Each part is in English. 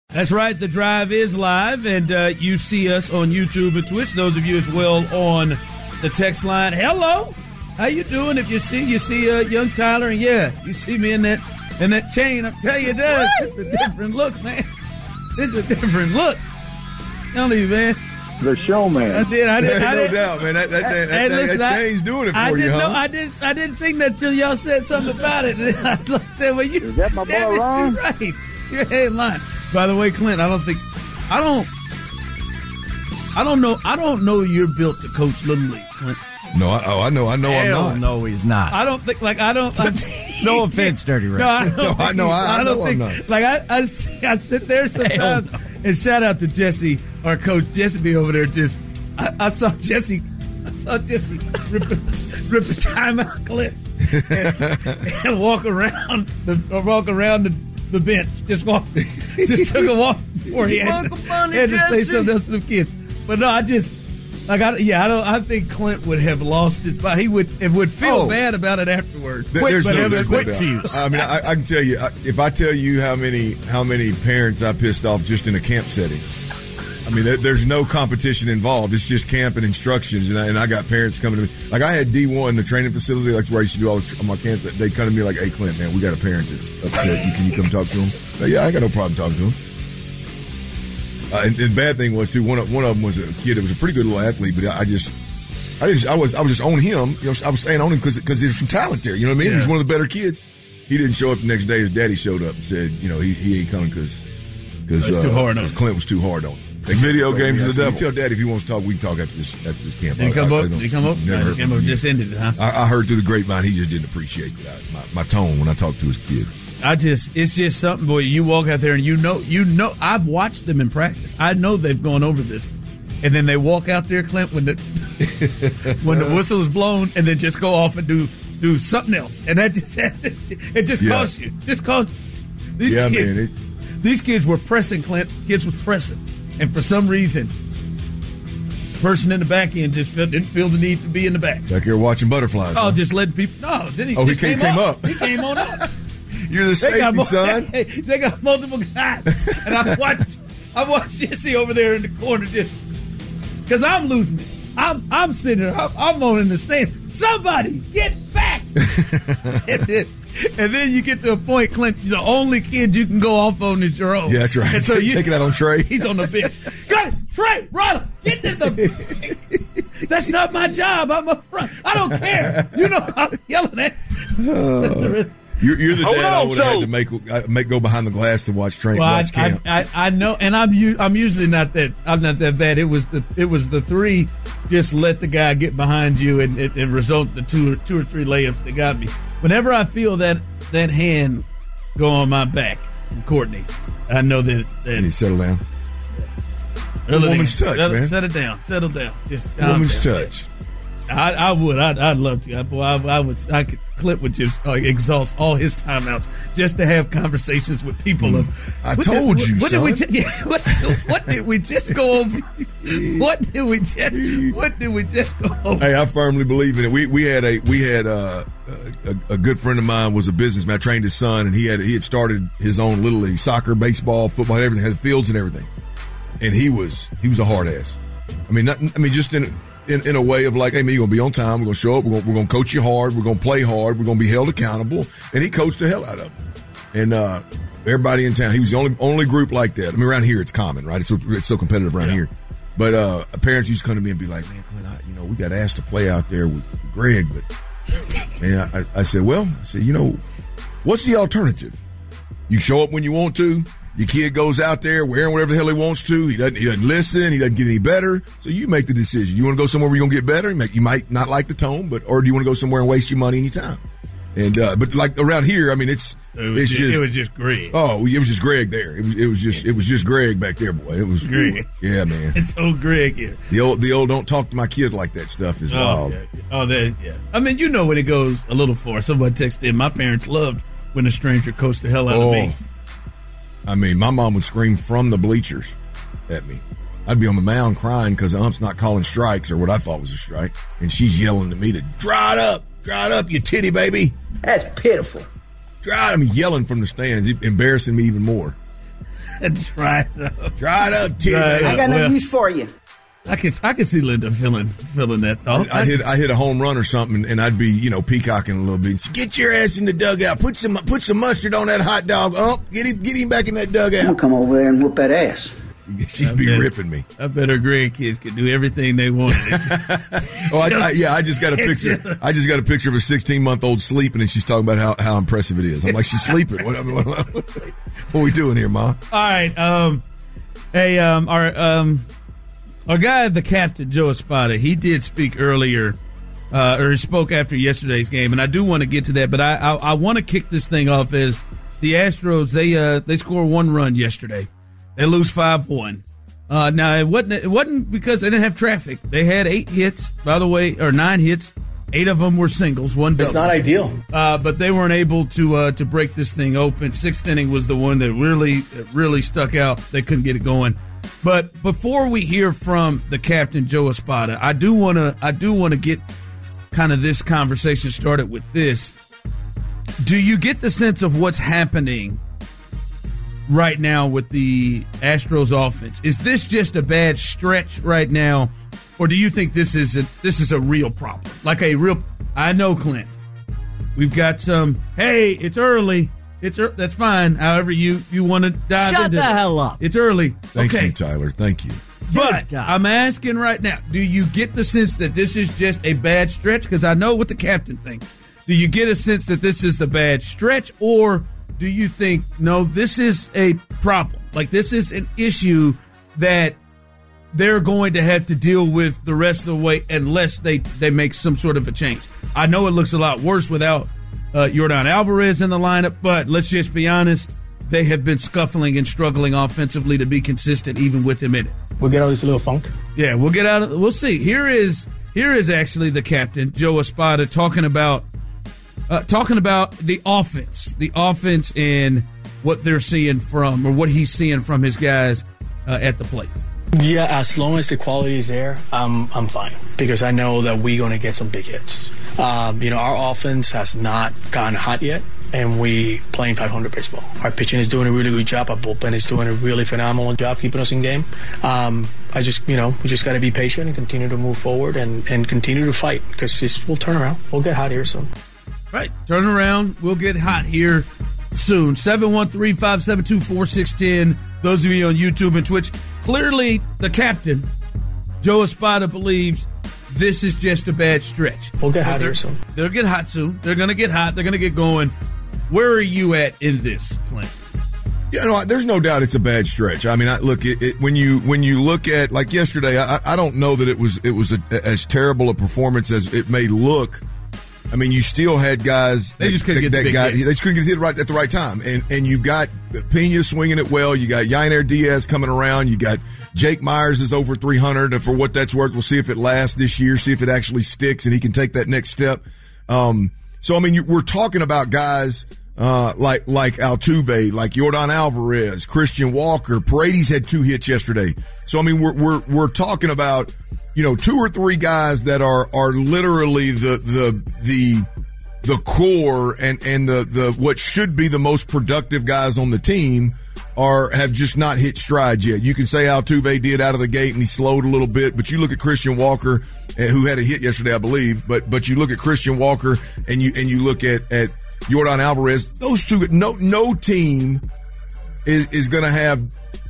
That's right. The Drive is live, and you see us on YouTube and Twitch. Those of you as well on the text line. Hello, how you doing? If you see young Tyler, and you see me in that chain. I'm telling you, it does. It's a different look, man. It's a different look. Tell you, man. The showman. I did. No doubt, man. That chain's doing it for you, huh? I didn't think that till y'all said something about it. And I said, "Well, is that my boy Ron?" Right. You're in line. By the way, Clint, I don't know you're built to coach Little League, Clint. No, I know I'm not. No, he's not. I don't think, no offense, Dirty Ray. I know I'm not. Like, I sit there sometimes, and shout out to Jesse, our coach. Jesse be over there just, I saw Jesse rip a timeout clip and walk around the bench. Just took a walk before he had to say something else to the kids. But no, I think Clint would have lost his spot. He would feel bad about it afterwards. There's no quick fuse. I mean, I can tell you, if I tell you how many parents I pissed off just in a camp setting. I mean, there's no competition involved. It's just camp and instructions, and I got parents coming to me. Like, I had D1, the training facility, that's where I used to do all my camps. They come to me like, "Hey, Clint, man, we got a parent that's upset. Can you come talk to him?" Yeah, I got no problem talking to him. And the bad thing was, too, one of them was a kid that was a pretty good little athlete, but I was just on him. You know, I was staying on him because there's some talent there. You know what I mean? Yeah. He was one of the better kids. He didn't show up the next day. His daddy showed up and said, he ain't coming because Clint was too hard on him. Video games is the devil. Tell Daddy if he wants to talk, we can talk after this camp. Did he come up? Never heard just ended it, huh? I heard through the grapevine he just didn't appreciate my tone when I talked to his kid. It's just something, boy. You walk out there and you know. I've watched them in practice. I know they've gone over this, and then they walk out there, Clint, when the whistle is blown, and then just go off and do something else, and that just costs you. Just costs you. These kids were pressing, Clint. Kids was pressing. And for some reason, the person in the back end just didn't feel the need to be in the back. Back here watching butterflies. Oh, just letting people. No, then he just came up. He came on up. You're the safety, son. They got multiple guys, and I watched Jesse over there in the corner just because I'm losing it. I'm sitting there. I'm on in the stand. Somebody get back. And then you get to a point, Clint, the only kid you can go off on is your own. Yeah, that's right. And so take it out on Trey. He's on the bench. Got it, Trey, Ronald, get to the. That's not my job. I'm up front. I don't care. You know I'm yelling at. You're the dad I would have had to make go behind the glass to watch watch camp. I know, and I'm usually not that. I'm not that bad. It was the three. Just let the guy get behind you and result the two or three layups that got me. Whenever I feel that hand go on my back from Courtney, I know that. And he settle down. It's a woman's touch, man. Settle down. Just woman's touch. I would. I'd love to. I could. Clint would just exhaust all his timeouts just to have conversations with people. I told you, what son. What did we just go over? What did we just go over? Hey, I firmly believe in it. We had a good friend of mine was a businessman. I trained his son, and he had started his own little league, soccer, baseball, football, everything. Had fields and everything, and he was a hard ass. Just in a way of like, hey man, you're gonna be on time. We're gonna show up. We're gonna coach you hard. We're gonna play hard. We're gonna be held accountable. And he coached the hell out of them. And everybody in town, he was the only group like that. I mean, around here it's common, right? It's so competitive around here. But parents used to come to me and be like, man, Clint, we got asked to play out there with Greg, but man, I said, what's the alternative? You show up when you want to. Your kid goes out there wearing whatever the hell he wants to. He doesn't listen. He doesn't get any better. So you make the decision. You want to go somewhere where you're going to get better? You might not like the tone, or do you want to go somewhere and waste your money and your time? And but like around here, I mean, it was just Greg. Oh, it was just Greg there. It was just Greg back there, boy. It was Greg. Yeah, man. It's old Greg here. The old don't talk to my kid like that stuff is wild. Yeah. I mean, when it goes a little far. Somebody texted in, my parents loved when a stranger coached the hell out of me. I mean, my mom would scream from the bleachers at me. I'd be on the mound crying because the ump's not calling strikes or what I thought was a strike. And she's yelling to me to dry it up, you titty baby. That's pitiful. Dry it. I'm yelling from the stands, embarrassing me even more. Try it up, T. I got no use for you. I can see Linda feeling that thought. I hit a home run or something, and I'd be peacocking a little bit. Get your ass in the dugout. Put some mustard on that hot dog. Oh, get him back in that dugout. I'll come over there and whoop that ass. She'd be ripping me. I bet her grandkids could do everything they wanted. I just got a picture. I just got a picture of a 16-month-old sleeping, and she's talking about how impressive it is. I'm like, she's sleeping. What are we doing here, Ma? All right. Our guy, the captain, Joe Espada, he did speak earlier, or he spoke after yesterday's game, and I do want to get to that, but I want to kick this thing off as the Astros, they scored one run yesterday. They lose 5-1. Now, it wasn't because they didn't have traffic. They had 8 hits, by the way, or 9 hits. 8 of them were singles, 1 double. It's not ideal. But they weren't able to break this thing open. 6th inning was the one that really stuck out. They couldn't get it going. But before we hear from the captain, Joe Espada, I do want to get kind of this conversation started with this. Do you get the sense of what's happening right now with the Astros offense? Is this just a bad stretch right now, or do you think this is a real problem? Like a real, I know, Clint, we've got some, hey, it's early. That's fine. However you want to dive into it. Shut the hell up. It's early. Thank you, Tyler. Thank you. But I'm asking right now, do you get the sense that this is just a bad stretch? Because I know what the captain thinks. Do you get a sense that this is the bad stretch, or do you think, no, this is a problem? Like, this is an issue that they're going to have to deal with the rest of the way unless they make some sort of a change. I know it looks a lot worse without Yordan Alvarez in the lineup, but let's just be honest, they have been scuffling and struggling offensively to be consistent even with him in it. We'll get out of this little funk. Yeah, we'll see. Here is actually the captain, Joe Espada, talking about the offense and what they're seeing from, or what he's seeing from his guys at the plate. Yeah, as long as the quality is there, I'm fine, because I know that we're going to get some big hits. Our offense has not gotten hot yet, and we playing 500 baseball. Our pitching is doing a really good job. Our bullpen is doing a really phenomenal job keeping us in game. We just got to be patient and continue to move forward and continue to fight, because we'll turn around. We'll get hot here soon. Right, turn around. We'll get hot here soon. 713-572-4610. Those of you on YouTube and Twitch, clearly the captain, Joe Espada, believes this is just a bad stretch. We'll get hot here soon. They'll get hot soon. They're going to get hot. They're going to get going. Where are you at in this, Clint? Yeah, no, there's no doubt it's a bad stretch. I mean, when you look at, like yesterday, I don't know that it was as terrible a performance as it may look. I mean, you still had guys. They just couldn't get the big hit. They just couldn't get hit right at the right time. And you got Pena swinging it well. You got Yainer Diaz coming around. You got Jake Myers is over 300. And for what that's worth, we'll see if it lasts this year, see if it actually sticks and he can take that next step. So, I mean, we're talking about guys like Altuve, like Yordan Alvarez, Christian Walker. Paredes had 2 hits yesterday. So, I mean, we're talking about, 2 or 3 guys that are literally the core and the what should be the most productive guys on the team have just not hit stride yet. You can say Altuve did out of the gate and he slowed a little bit, but you look at Christian Walker, who had a hit yesterday, I believe, but you look at Christian Walker and you look at Yordan Alvarez. Those two, no team is going to have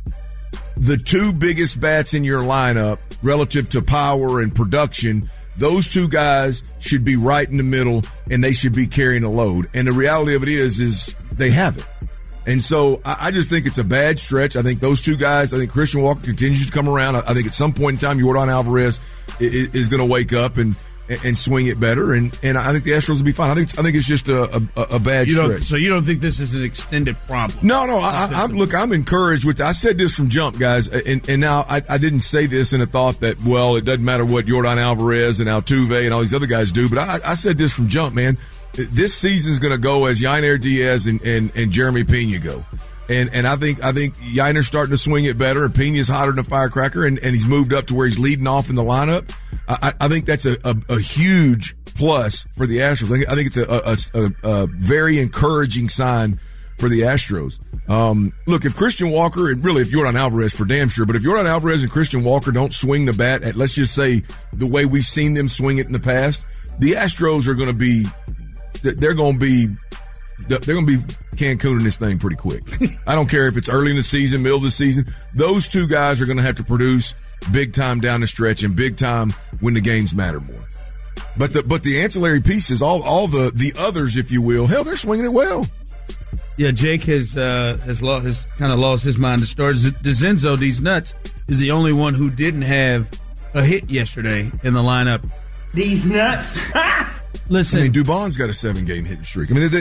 the 2 biggest bats in your lineup relative to power and production. Those 2 guys should be right in the middle, and they should be carrying a load. And the reality of it is they haven't. And so I just think it's a bad stretch. I think those 2 guys, I think Christian Walker continues to come around. I think at some point in time, Yordan Alvarez is going to wake up and swing it better, and I think the Astros will be fine. I think it's just a bad stretch. So you don't think this is an extended problem? No. I'm encouraged with that. I said this from jump, guys, and now I didn't say this in a thought that, well, it doesn't matter what Yordan Alvarez and Altuve and all these other guys do, but I said this from jump, man. This season's going to go as Yainer Diaz and Jeremy Pena go. And I think Yainer's starting to swing it better, and Pena's hotter than a firecracker, and he's moved up to where he's leading off in the lineup. I think that's a huge plus for the Astros. I think it's a very encouraging sign for the Astros. Look, if Christian Walker, and really if Yordan Alvarez for damn sure, but if Yordan Alvarez and Christian Walker don't swing the bat at, let's just say, the way we've seen them swing it in the past, the Astros are going to be, they're going to be Cancun in this thing pretty quick. I don't care if it's early in the season, middle of the season. Those two guys are going to have to produce big time down the stretch and big time when the games matter more. But the ancillary pieces, all the others, if you will, hell, they're swinging it well. Yeah, Jake has kind of lost his mind to start. DeCenzo, these nuts, is the only one who didn't have a hit yesterday in the lineup. These nuts. Listen, I mean, Dubon's got a 7-game hitting streak. I mean,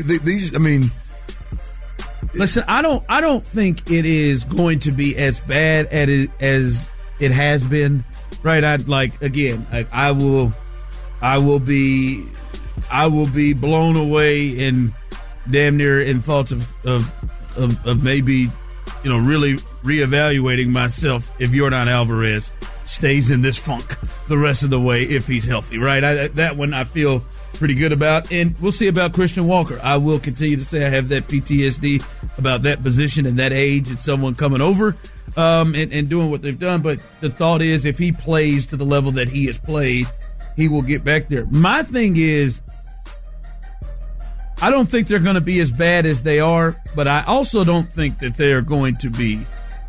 listen, I don't think it is going to be as bad as it has been. Right? I will be blown away and damn near in thoughts of maybe, really reevaluating myself if Yordan Alvarez stays in this funk the rest of the way if he's healthy. Right? That one I feel pretty good about, and we'll see about Christian Walker. I will continue to say I have that PTSD about that position and that age and someone coming over and doing what they've done, but the thought is if he plays to the level that he has played, he will get back there. My thing is, I don't think they're going to be as bad as they are, but I also don't think that they're going to be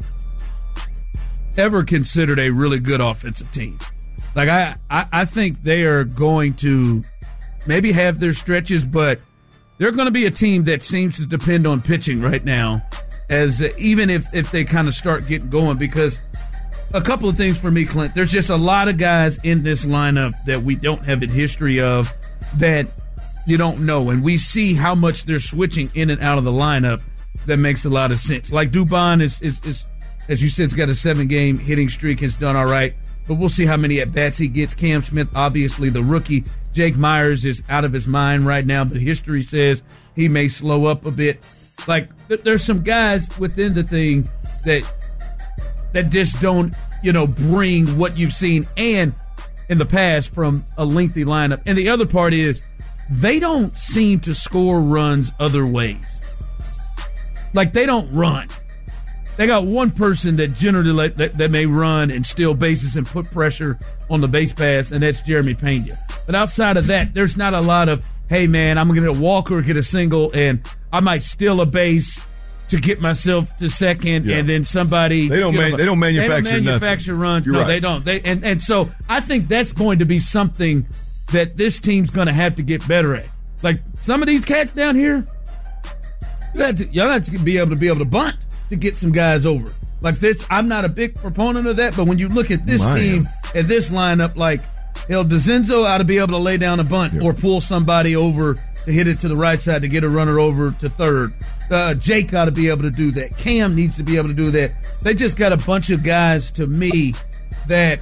ever considered a really good offensive team. Like, I think they are going to maybe have their stretches, but they're going to be a team that seems to depend on pitching right now, as even if they kind of start getting going, because a couple of things for me, Clint. There's just a lot of guys in this lineup that we don't have a history of that you don't know, and we see how much they're switching in and out of the lineup. That makes a lot of sense. Like Dubon is as you said, has got a 7-game hitting streak, has done all right, but we'll see how many at-bats he gets. Cam Smith, obviously the rookie. Jake Myers is out of his mind right now, but history says he may slow up a bit. Like, there's some guys within the thing that just don't, bring what you've seen and in the past from a lengthy lineup. And the other part is they don't seem to score runs other ways. Like, they don't run. They got one person that generally that may run and steal bases and put pressure on the base pass, and that's Jeremy Pena. But outside of that, there's not a lot of, hey, man, I'm going to get a walk or get a single, and I might steal a base to get myself to second, and then somebody. They don't manufacture runs. You're no, right. They don't. And so I think that's going to be something that this team's going to have to get better at. Like, some of these cats down here, y'all have to be able to bunt to get some guys over. Like this, I'm not a big proponent of that, but when you look at this team and this lineup, like, DeCenzo ought to be able to lay down a bunt or pull somebody over to hit it to the right side to get a runner over to third. Jake ought to be able to do that. Cam needs to be able to do that. They just got a bunch of guys, to me, that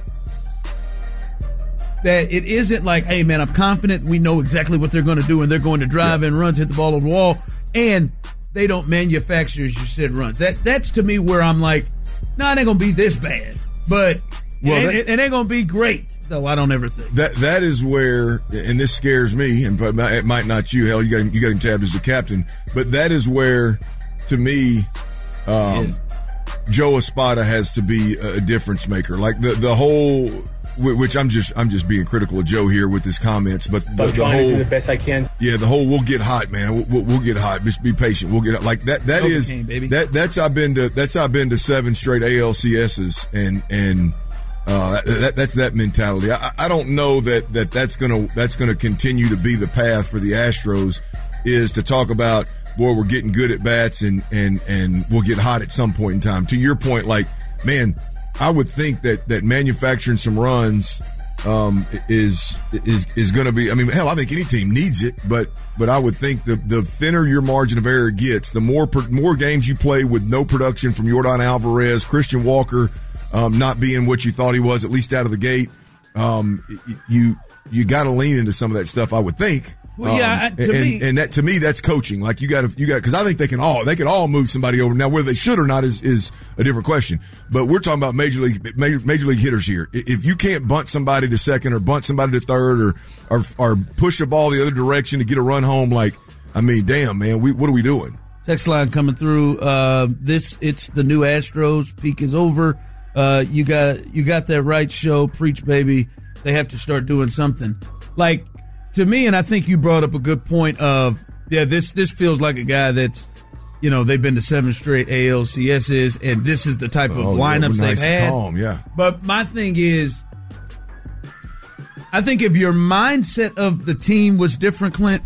it isn't like, hey, man, I'm confident we know exactly what they're going to do and they're going to drive in runs, hit the ball on the wall, and they don't manufacture, as you said, runs. That's to me where I'm like, no, it ain't going to be this bad, but it ain't going to be great. No, I don't ever think that is where, and this scares me, and it might not you. Hell, you got him tabbed as the captain, but that is where, to me, Joe Espada has to be a difference maker. Like the whole, which I'm just being critical of Joe here with his comments, but the whole, do the best I can. Yeah, the whole we'll get hot, man. We'll get hot. Just be patient. We'll get hot. Like that. That is that's I've been to 7 straight ALCSs and. That's that mentality. I don't know that's gonna continue to be the path for the Astros, is to talk about, boy, we're getting good at bats and we'll get hot at some point in time. To your point, like, man, I would think that manufacturing some runs is going to be. I mean, hell, I think any team needs it, but I would think the thinner your margin of error gets, the more games you play with no production from Yordan Alvarez, Christian Walker. Not being what you thought he was, at least out of the gate, you got to lean into some of that stuff, I would think. Well, yeah, to me, that's coaching. Like you got because I think they can all move somebody over. Now, whether they should or not is a different question. But we're talking about major league hitters here. If you can't bunt somebody to second or bunt somebody to third or push the ball the other direction to get a run home, like, I mean, damn, man, what are we doing? Text line coming through. It's the new Astros. Peak is over. You got that right, show. Preach, baby. They have to start doing something. Like, to me, and I think you brought up a good point of, this feels like a guy that's, they've been to 7 straight ALCSs, and this is the type of lineups they've had. Calm, yeah. But my thing is, I think if your mindset of the team was different, Clint,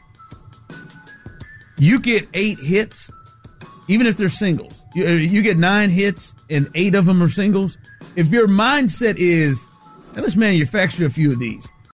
you get 8 hits, even if they're singles. You get 9 hits, and 8 of them are singles. If your mindset is, let's manufacture a few of these.